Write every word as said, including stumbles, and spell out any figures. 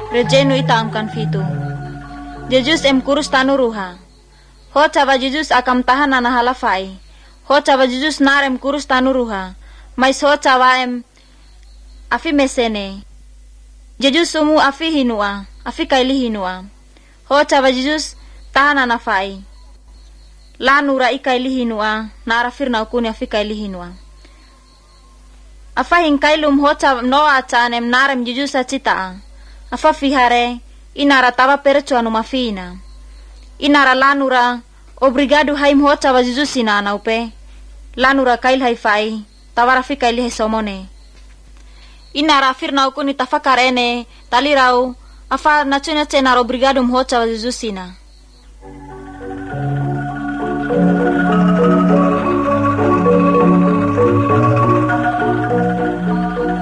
rejenu itam kan fitu. Jesus em kurus tanuruha. Ho cava Jesus akam tahan ana halafai. Ho cava Jesus narem kurus tanuruha. Mais ho cava em afi mesene. Jesus sumu afi hinua, afi kaili hinua. Ho cava Jesus tahan ana fai. La nura ikaili hinua, nara firna ukuni afi kaili hinua. Afa hinkailum ho cava noa canem narem Jesus acita. Afa fihare inara tava percuanu mafina. Inara lanura obrigado haim ho cava Jesus sinana upe. Lanura kail haifai, tawara fi kaili hesomone. Inara firna ukuni tafakarene, talirau, afa nachuna cenaro obrigado ho cava Jesus sina.